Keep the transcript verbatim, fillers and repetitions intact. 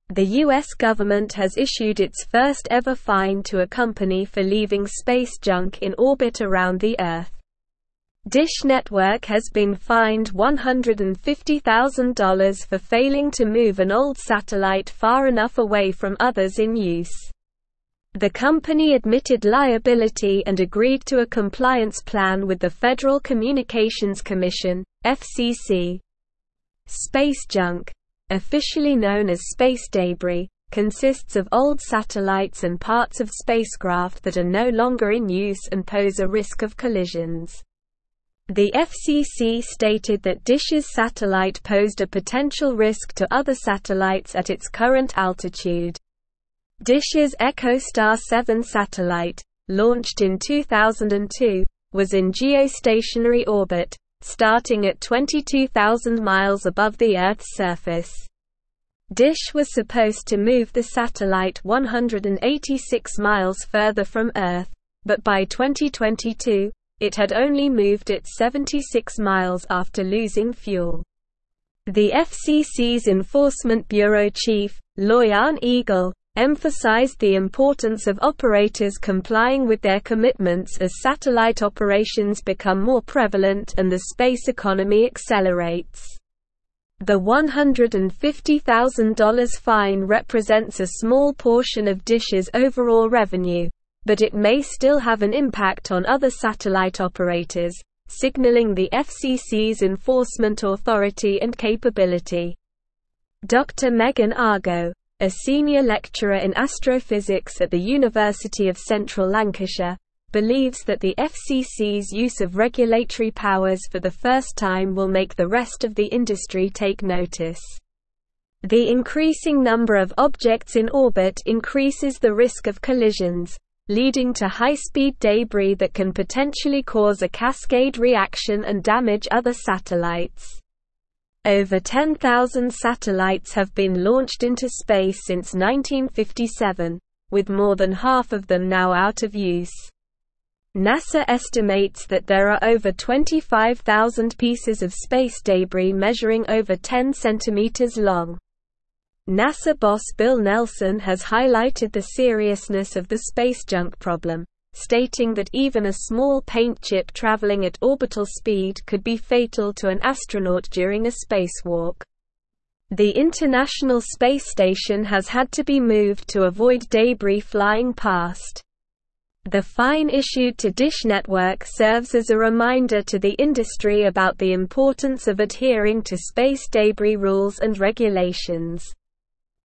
The U S government has issued its first ever fine to a company for leaving space junk in orbit around the Earth. Dish Network has been fined one hundred fifty thousand dollars for failing to move an old satellite far enough away from others in use. The company admitted liability and agreed to a compliance plan with the Federal Communications Commission, F C C. Space junk, officially known as space debris, consists of old satellites and parts of spacecraft that are no longer in use and pose a risk of collisions. The F C C stated that Dish's satellite posed a potential risk to other satellites at its current altitude. Dish's EchoStar seven satellite, launched in two thousand two, was in geostationary orbit, starting at twenty-two thousand miles above the Earth's surface. Dish was supposed to move the satellite one hundred eighty-six miles further from Earth, but by twenty twenty-two, it had only moved it seventy-six miles after losing fuel. The F C C's Enforcement Bureau Chief, Loyan Eagle, emphasized the importance of operators complying with their commitments as satellite operations become more prevalent and the space economy accelerates. The one hundred fifty thousand dollars fine represents a small portion of Dish's overall revenue, but it may still have an impact on other satellite operators, signaling the F C C's enforcement authority and capability. Doctor Megan Argo, a senior lecturer in astrophysics at the University of Central Lancashire, believes that the F C C's use of regulatory powers for the first time will make the rest of the industry take notice. The increasing number of objects in orbit increases the risk of collisions, leading to high-speed debris that can potentially cause a cascade reaction and damage other satellites. Over ten thousand satellites have been launched into space since nineteen fifty-seven, with more than half of them now out of use. NASA estimates that there are over twenty-five thousand pieces of space debris measuring over ten centimeters long. NASA boss Bill Nelson has highlighted the seriousness of the space junk problem, stating that even a small paint chip traveling at orbital speed could be fatal to an astronaut during a spacewalk. The International Space Station has had to be moved to avoid debris flying past. The fine issued to Dish Network serves as a reminder to the industry about the importance of adhering to space debris rules and regulations.